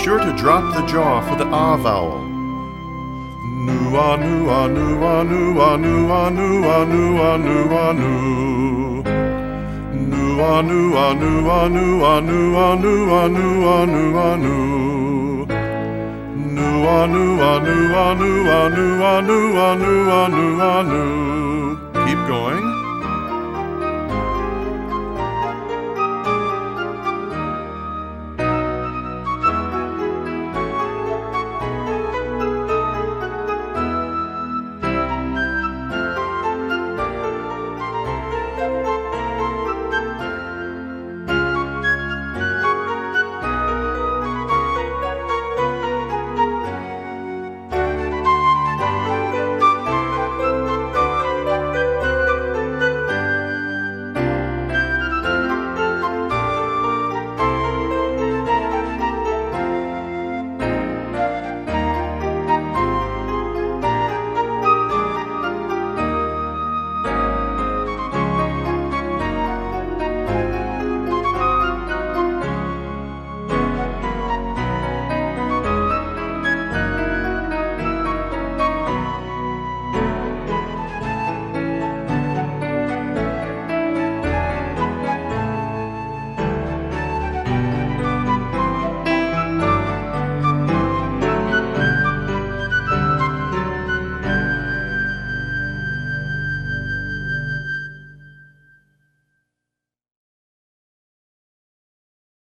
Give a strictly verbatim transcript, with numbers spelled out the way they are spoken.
sure to drop the jaw for the ah vowel. Nu-ah, nu-ah, nu-ah, nu-ah, nu-ah, nu-ah, nu-ah, nu-ah, nu. Nu-ah, nu-ah, nu-ah, nu-ah, nu-ah, nu-ah, nu-ah, nu-ah, nu. Nu-ah, nu-ah, nu-ah, nu-ah, nu-ah, nu-ah, nu-ah, nu-ah, nu. Keep going.